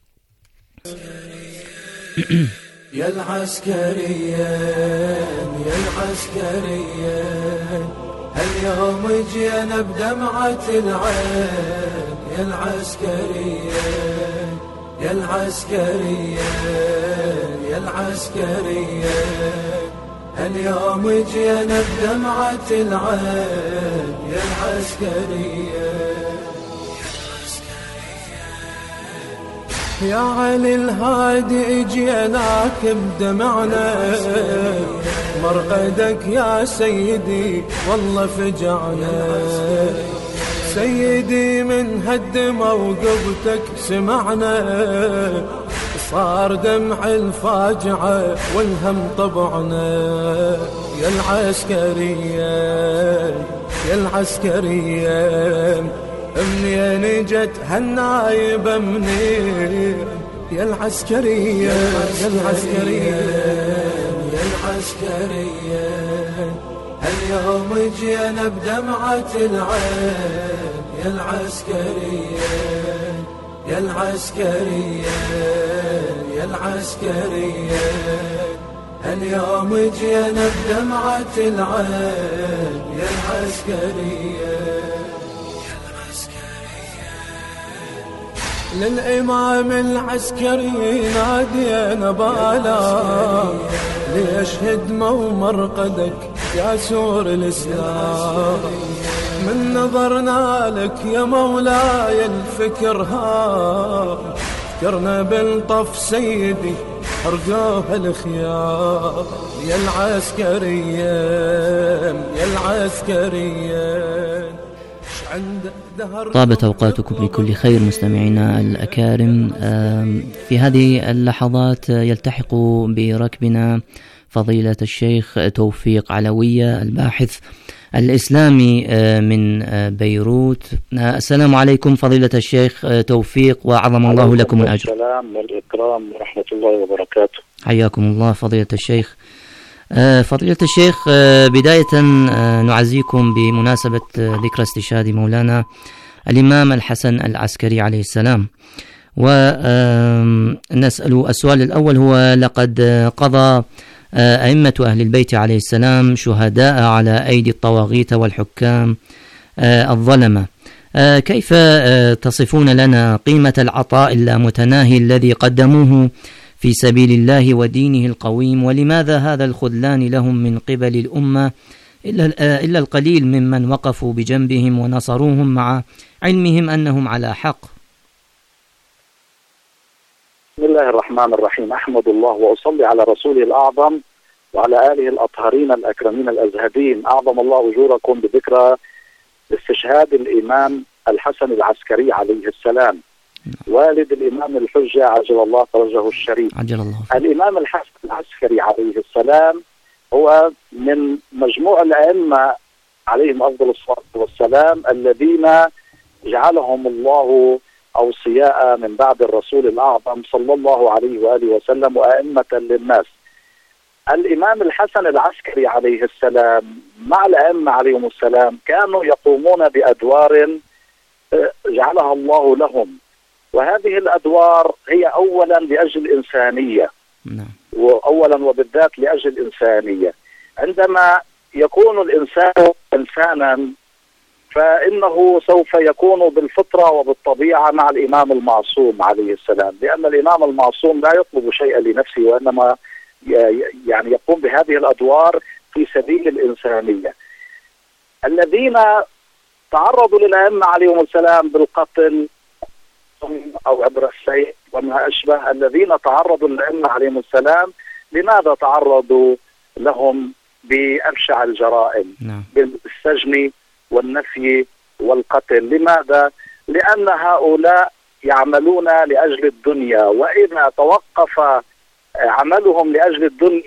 يا العسكرية يا العسكرية اليوم جينا بدمعة العين، يا العسكرية يا العسكرية يا العسكرية اليوم جينا بدمعة العين، يا العسكرية يا علي الهادي جيناك بدمعنا، مرقدك يا سيدي والله فجعنا، سيدي من هالدمى وقبتك سمعنا، صار دمع الفاجعة والهم طبعنا، يا العسكرية يا العسكرية منين جت هالنايبة منين، يا العسكرية يا العسكرية يا العسكرية اليوم جينا بدمعة العين، يا العسكرية يا العسكرية يا العسكرية اليوم جينا بدمعة العين، يا العسكرية للإمام العسكري نادينا بالا، ليشهد مو مرقدك يا سور الإسلام، من نظرنا لك يا مولاي الفكر ها، فكرنا بالطف سيدي حرقوها الخيار، يا العسكرية يا العسكرية طابت أوقاتكم بكل خير مستمعينا الأكارم. في هذه اللحظات يلتحق بركبنا فضيلة الشيخ توفيق علوية الباحث الإسلامي من بيروت. السلام عليكم فضيلة الشيخ توفيق، وعظم الله لكم الأجر. السلام والإكرام ورحمة الله وبركاته. حياكم الله فضيلة الشيخ. فضيلة الشيخ، بداية نعزيكم بمناسبة ذكرى استشهاد مولانا الإمام الحسن العسكري عليه السلام، ونسأل السؤال الأول هو: لقد قضى أئمة أهل البيت عليه السلام شهداء على أيدي الطواغيت والحكام الظلمة، كيف تصفون لنا قيمة العطاء اللامتناهي الذي قدموه في سبيل الله ودينه القويم، ولماذا هذا الخذلان لهم من قبل الأمة إلا القليل ممن وقفوا بجنبهم ونصروهم مع علمهم أنهم على حق؟ بسم الله الرحمن الرحيم. أحمد الله وأصلي على رسوله الأعظم وعلى آله الأطهرين الأكرمين الأزهدين. أعظم الله أجوركم بذكرى استشهاد الإمام الحسن العسكري عليه السلام، والد الإمام الحجة عجل الله فرجه الشريف. عجل الله. الإمام الحسن العسكري عليه السلام هو من مجموع الأئمة عليهم أفضل الصلاة والسلام الذين جعلهم الله أوصياء من بعد الرسول الأعظم صلى الله عليه وآله وسلم وأئمة للناس. الإمام الحسن العسكري عليه السلام مع الأئمة عليهم السلام كانوا يقومون بأدوار جعلها الله لهم، وهذه الأدوار هي أولا لأجل الإنسانية، وأولا وبالذات لأجل الإنسانية. عندما يكون الإنسان إنسانا فإنه سوف يكون بالفطرة وبالطبيعة مع الإمام المعصوم عليه السلام، لأن الإمام المعصوم لا يطلب شيئا لنفسه، وإنما يعني يقوم بهذه الأدوار في سبيل الإنسانية. الذين تعرضوا للأئمة عليهم السلام بالقتل أو عبر السيف وما أشبه، الذين تعرضوا للأئمة عليهم السلام لماذا تعرضوا لهم بأبشع الجرائم؟ نعم. بالسجن والنفي والقتل. لماذا؟ لأن هؤلاء يعملون لأجل الدنيا، وإذا توقف عملهم لأجل الدنيا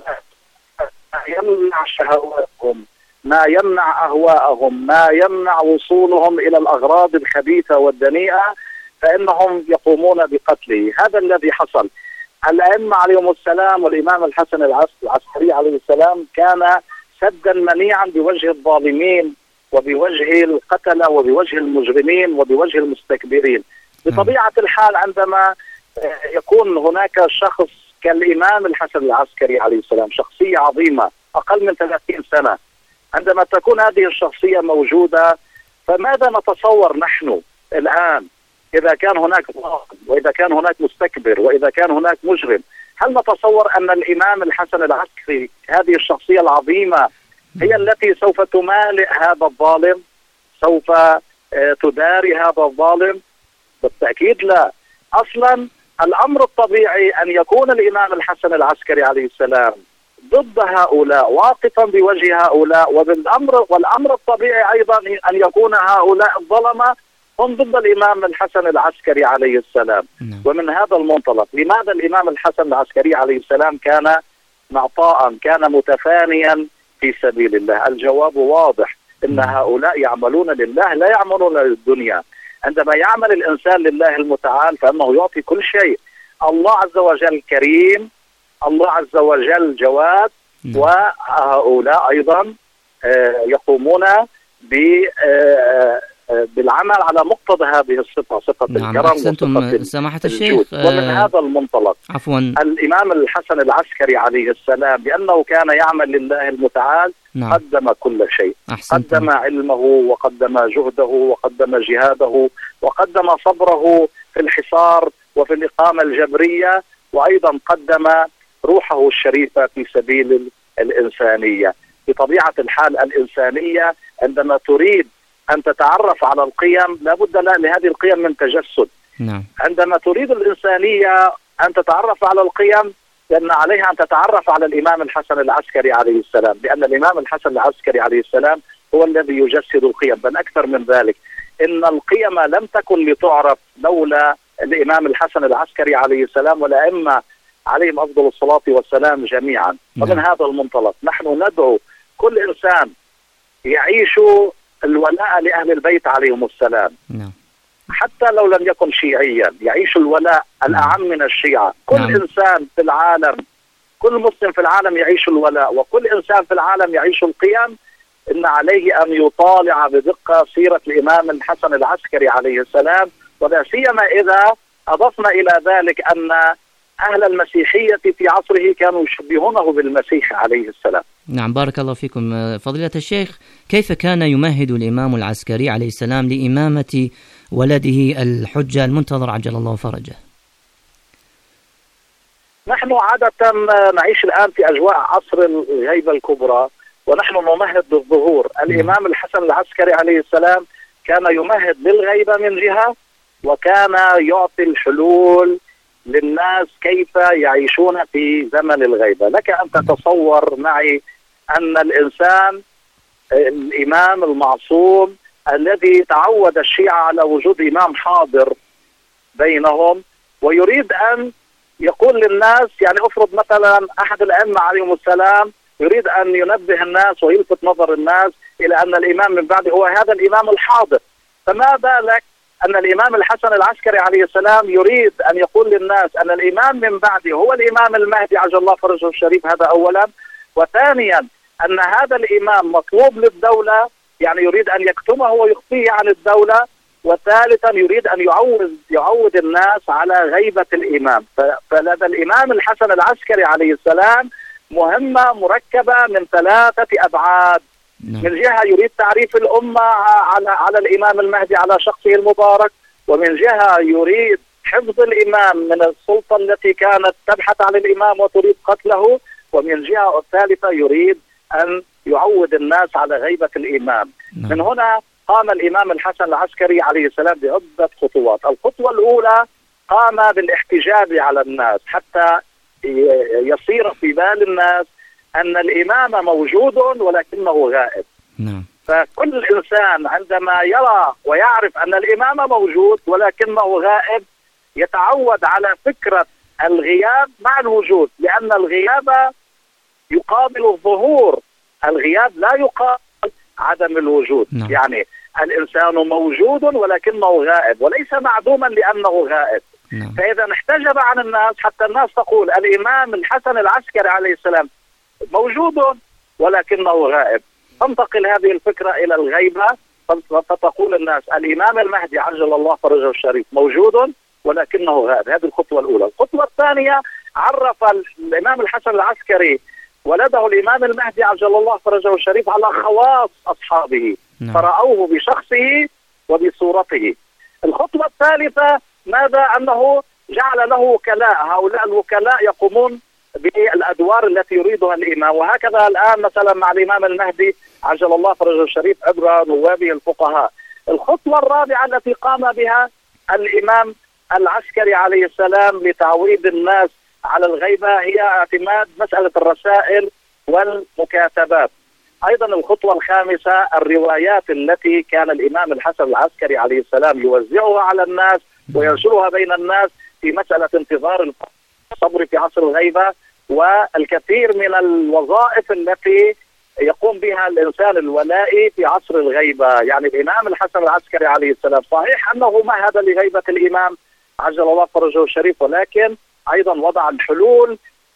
ما يمنع شهواتهم، ما يمنع أهواءهم، ما يمنع وصولهم إلى الأغراض الخبيثة والدنيئة، فإنهم يقومون بقتله. هذا الذي حصل. الأئمة عليهم السلام والإمام الحسن العسكري عليه السلام كان سدا منيعا بوجه الظالمين وبوجه القتلة وبوجه المجرمين وبوجه المستكبرين. بطبيعة الحال عندما يكون هناك شخص كالإمام الحسن العسكري عليه السلام، شخصية عظيمة أقل من ثلاثين سنة، عندما تكون هذه الشخصية موجودة، فماذا نتصور نحن الآن إذا كان هناك ظالم وإذا كان هناك مستكبر وإذا كان هناك مجرم؟ هل نتصور أن الإمام الحسن العسكري هذه الشخصية العظيمة هي التي سوف تمالئ هذا الظالم، سوف تداري هذا الظالم؟ بالتأكيد لا. أصلا الأمر الطبيعي أن يكون الإمام الحسن العسكري عليه السلام ضد هؤلاء، واقفا بوجه هؤلاء، وبالأمر والأمر الطبيعي أيضا أن يكون هؤلاء الظلمة هم ضد الإمام الحسن العسكري عليه السلام. ومن هذا المنطلق لماذا الإمام الحسن العسكري عليه السلام كان معطاء، كان متفانيا في سبيل الله؟ الجواب واضح، إن هؤلاء يعملون لله لا يعملون للدنيا. عندما يعمل الإنسان لله المتعال فإنه يعطي كل شيء. الله عز وجل كريم، الله عز وجل جواد، وهؤلاء أيضا يقومون بالعمل على مقتضى هذه الصفة، صفة نعم. الكرم وصفة سماحة الشيخ. ومن هذا المنطلق عفوا الإمام الحسن العسكري عليه السلام لأنه كان يعمل لله المتعال نعم. قدم كل شيء. أحسنتم. قدم علمه وقدم جهده وقدم جهاده وقدم صبره في الحصار وفي الإقامة الجبرية، وأيضا قدم روحه الشريفة في سبيل الإنسانية. بطبيعة الحال الإنسانية عندما تريد أن تتعرف على القيم لابد لهذه القيم من تجسد. نعم. عندما تريد الإنسانية أن تتعرف على القيم لأن عليها أن تتعرف على الإمام الحسن العسكري عليه السلام، لأن الإمام الحسن العسكري عليه السلام هو الذي يجسد القيم، بل أكثر من ذلك إن القيم لم تكن لتعرف لولا الإمام الحسن العسكري عليه السلام والأئمة عليهم أفضل الصلاة والسلام جميعا. ومن هذا المنطلق نحن ندعو كل إنسان يعيش الولاء لأهل البيت عليهم السلام، نعم. حتى لو لم يكن شيعيا يعيش الولاء الأعم من الشيعة. كل نعم. إنسان في العالم، كل مسلم في العالم يعيش الولاء، وكل إنسان في العالم يعيش القيم. إن عليه أن يطالع بدقة سيرة الإمام الحسن العسكري عليه السلام، ولا سيما إذا أضفنا إلى ذلك أن أهل المسيحية في عصره كانوا يشبهونه بالمسيح عليه السلام. نعم، بارك الله فيكم. فضيلة الشيخ، كيف كان يمهد الإمام العسكري عليه السلام لإمامة ولده الحجة المنتظر عجل الله فرجه؟ نحن عادة نعيش الآن في أجواء عصر الغيبة الكبرى، ونحن نمهد للظهور. الإمام الحسن العسكري عليه السلام كان يمهد للغيبة من جهة، وكان يعطي الحلول للناس كيف يعيشون في زمن الغيبة. لك أن تتصور معي أن الإنسان الإمام المعصوم الذي تعود الشيعة على وجود إمام حاضر بينهم، ويريد أن يقول للناس، يعني أفرض مثلا أحد الأئمة عليهم السلام يريد أن ينبه الناس ويلفت نظر الناس إلى أن الإمام من بعده هو هذا الإمام الحاضر، فما بالك أن الإمام الحسن العسكري عليه السلام يريد أن يقول للناس أن الإمام من بعده هو الإمام المهدي عجل الله فرجه الشريف. هذا أولا. وثانيا أن هذا الإمام مطلوب للدولة، يعني يريد أن يكتمه ويخفيه عن الدولة. وثالثا يريد أن يعود يعود الناس على غيبة الإمام. فلدى الإمام الحسن العسكري عليه السلام مهمة مركبة من ثلاثة أبعاد. من جهة يريد تعريف الأمة على على الإمام المهدي على شخصه المبارك، ومن جهة يريد حفظ الإمام من السلطة التي كانت تبحث عن الإمام وتريد قتله، ومن جهة الثالثة يريد أن يعود الناس على غيبة الإمام. من هنا قام الإمام الحسن العسكري عليه السلام بعدة خطوات. الخطوة الأولى قام بالاحتجاب على الناس حتى يصير في بال الناس أن الإمام موجود ولكنه غائب. نعم. فكل إنسان عندما يرى ويعرف أن الإمام موجود ولكنه غائب يتعود على فكرة الغياب مع الوجود، لأن الغياب يقابل الظهور، الغياب لا يقابل عدم الوجود. نعم. يعني الإنسان موجود ولكنه غائب، وليس معدوما لأنه غائب. نعم. فإذا احتجب عن الناس حتى الناس تقول الإمام الحسن العسكري عليه السلام موجود ولكنه غائب، تنتقل هذه الفكرة إلى الغيبة، فتقول الناس الإمام المهدي عجل الله فرجه الشريف موجود ولكنه غائب. هذه الخطوة الأولى. الخطوة الثانية عرف الإمام الحسن العسكري ولده الإمام المهدي عجل الله فرجه الشريف على خواص أصحابه. نعم. فرأوه بشخصه وبصورته. الخطوة الثالثة ماذا؟ أنه جعل له وكلاء، هؤلاء الوكلاء يقومون بالأدوار التي يريدها الإمام. وهكذا الآن مثلا مع الإمام المهدي عجل الله فرجه الشريف عبر نوابه الفقهاء. الخطوة الرابعة التي قام بها الإمام العسكري عليه السلام لتعويد الناس على الغيبة هي اعتماد مسألة الرسائل والمكاتبات. أيضا الخطوة الخامسة الروايات التي كان الإمام الحسن العسكري عليه السلام يوزعها على الناس وينشرها بين الناس في مسألة انتظار الصبر في عصر الغيبة، والكثير من الوظائف التي يقوم بها الإنسان الولائي في عصر الغيبة. يعني الإمام الحسن العسكري عليه السلام صحيح أنه مهد لغيبة الإمام عجل الله فرجه الشريف، ولكن أيضا وضع الحلول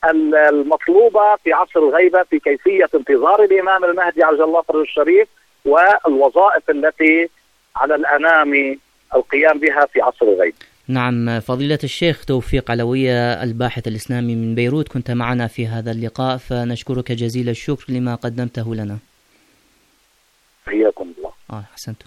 المطلوبة في عصر الغيبة في كيفية انتظار الإمام المهدي عجل الله فرجه الشريف والوظائف التي على الأنام القيام بها في عصر الغيبة. نعم، فضيلة الشيخ توفيق علوية الباحث الإسلامي من بيروت، كنت معنا في هذا اللقاء، فنشكرك جزيل الشكر لما قدمته لنا. حياكم الله. آه أحسنتم.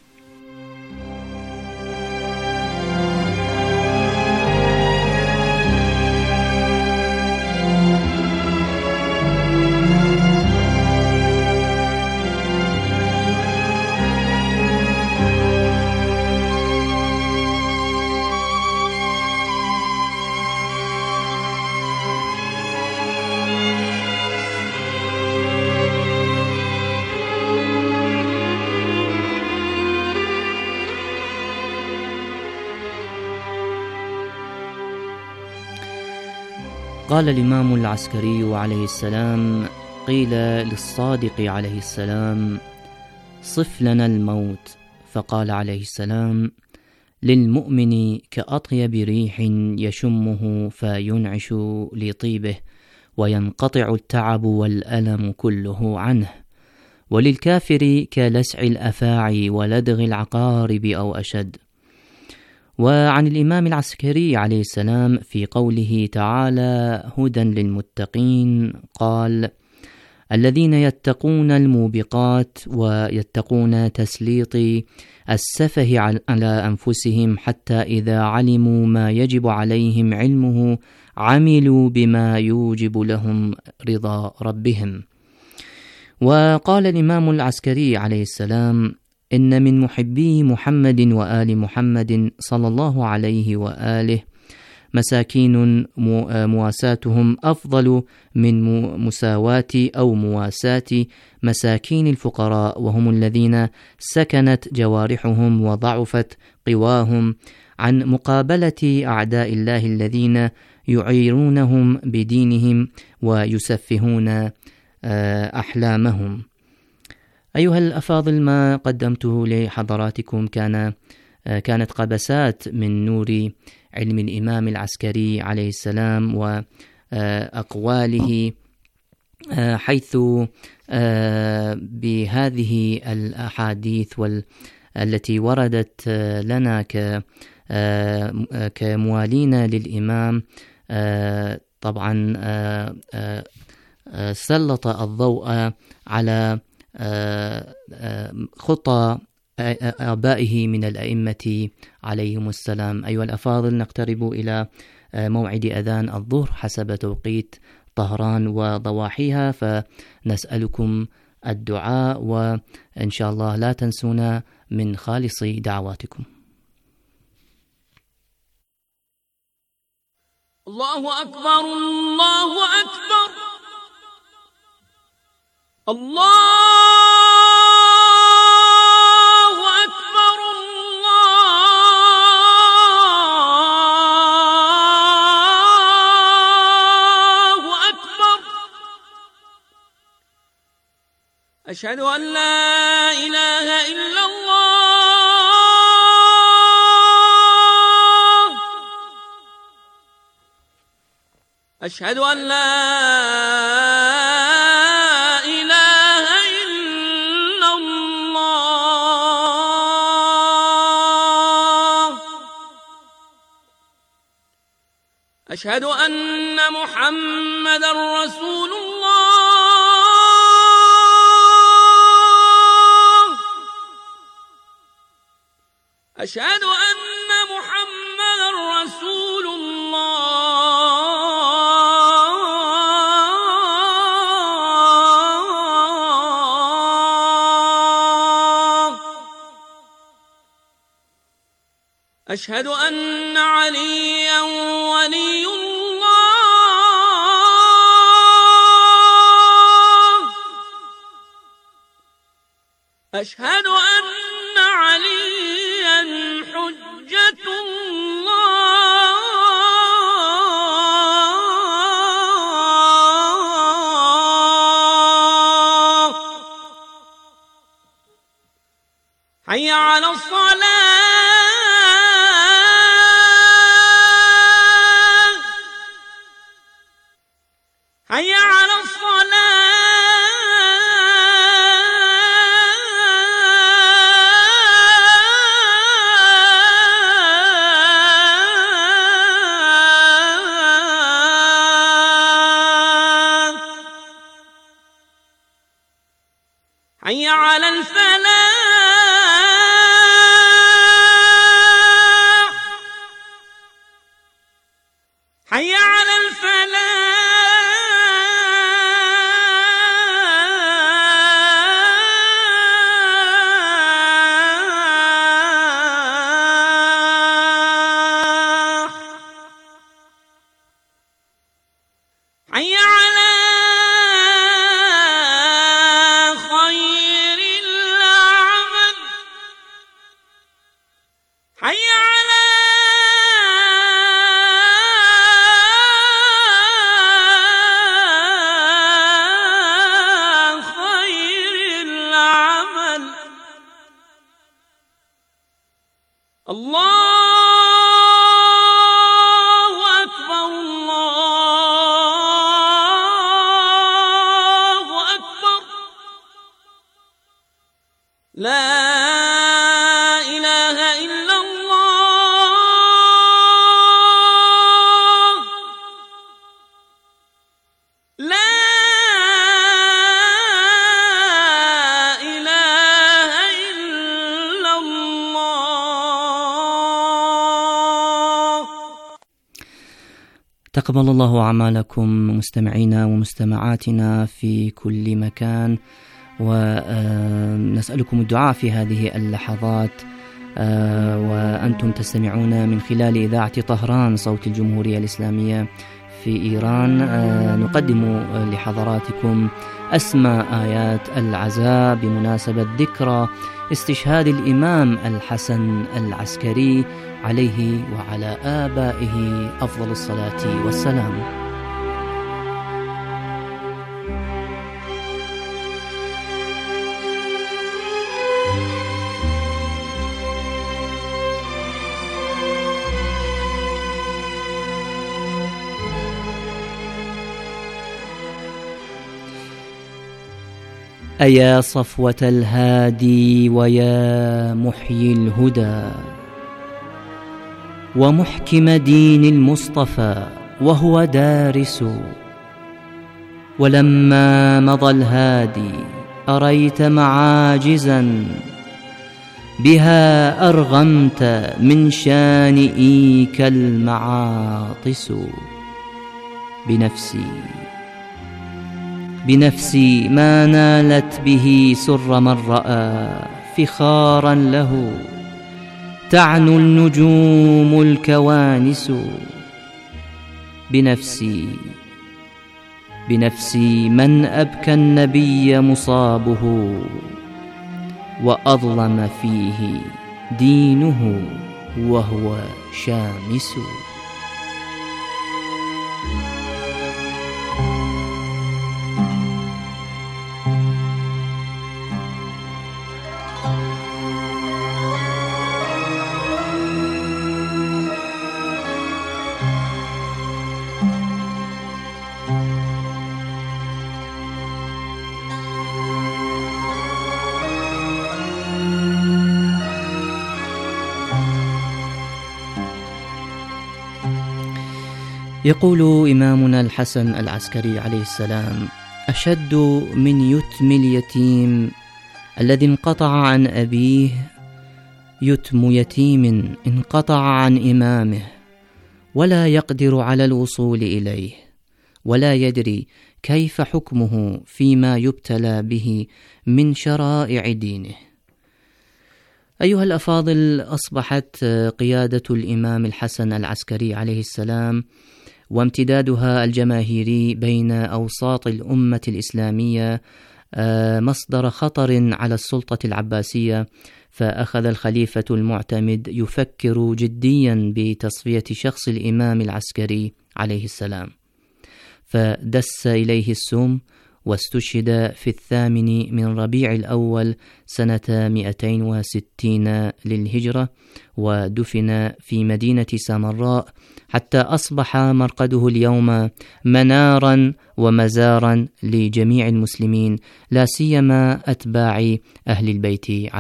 قال الإمام العسكري عليه السلام: قيل للصادق عليه السلام: صف لنا الموت، فقال عليه السلام: للمؤمن كأطيب ريح يشمه فينعش لطيبه وينقطع التعب والألم كله عنه، وللكافر كلسع الأفاعي ولدغ العقارب أو أشد. وعن الإمام العسكري عليه السلام في قوله تعالى: هدى للمتقين، قال: الذين يتقون الموبقات ويتقون تسليط السفه على أنفسهم حتى إذا علموا ما يجب عليهم علمه عملوا بما يوجب لهم رضا ربهم. وقال الإمام العسكري عليه السلام: إن من محبي محمد وآل محمد صلى الله عليه وآله مساكين مواساتهم أفضل من مساواة أو مواساة مساكين الفقراء، وهم الذين سكنت جوارحهم وضعفت قواهم عن مقابلة أعداء الله الذين يعيرونهم بدينهم ويسفهون أحلامهم. أيها الأفاضل، ما قدمته لحضراتكم كان كانت قبسات من نور علم الإمام العسكري عليه السلام وأقواله، حيث بهذه الأحاديث التي وردت لنا كموالين للإمام طبعا سلط الضوء على خطى آبائه من الأئمة عليهم السلام. أيها الأفاضل، نقترب إلى موعد أذان الظهر حسب توقيت طهران وضواحيها، فنسألكم الدعاء، وإن شاء الله لا تنسونا من خالص دعواتكم. الله أكبر، الله أكبر، الله أشهد أن لا إله إلا الله، أشهد أن لا إله إلا الله، أشهد أن محمدا رسول الله، أشهد أن محمدا رسول الله، أشهد أن عليا ولي الله، أشهد أن عليا حجة الله، حي على الصلاة، حي على الصلاة، حي على الفلاح، حي على الفلاح، حي على خير الله. الله أكبر الله أكبر لا إله إلا الله لا إله إلا الله. تقبل الله أعمالكم مستمعينا ومستمعاتنا في كل مكان، ونسألكم الدعاء في هذه اللحظات وأنتم تستمعون من خلال إذاعة طهران صوت الجمهورية الإسلامية في إيران. نقدم لحضراتكم أسمى آيات العزاء بمناسبة ذكرى استشهاد الإمام الحسن العسكري عليه وعلى آبائه أفضل الصلاة والسلام. أيا صفوة الهادي ويا محيي الهدى ومحكم دين المصطفى وهو دارس، ولما مضى الهادي أريت معاجزا بها أرغمت من شانئيك المعاطس. بنفسي بنفسي ما نالت به سر من رأى فخارا له تعنو النجوم الكوانس. بنفسي بنفسي من أبكى النبي مصابه وأظلم فيه دينه وهو شامس. يقول إمامنا الحسن العسكري عليه السلام: أشد من يتم اليتيم الذي انقطع عن أبيه يتم يتيم انقطع عن إمامه ولا يقدر على الوصول إليه ولا يدري كيف حكمه فيما يبتلى به من شرائع دينه. أيها الأفاضل، أصبحت قيادة الإمام الحسن العسكري عليه السلام وامتدادها الجماهيري بين أوساط الأمة الإسلامية مصدر خطر على السلطة العباسية، فأخذ الخليفة المعتمد يفكر جديا بتصفية شخص الإمام العسكري عليه السلام، فدس إليه السم واستشهد في الثامن من ربيع الأول سنة مئتين وستين للهجرة، ودفن في مدينة سامراء حتى أصبح مرقده اليوم منارا ومزارا لجميع المسلمين، لا سيما أتباع أهل البيت.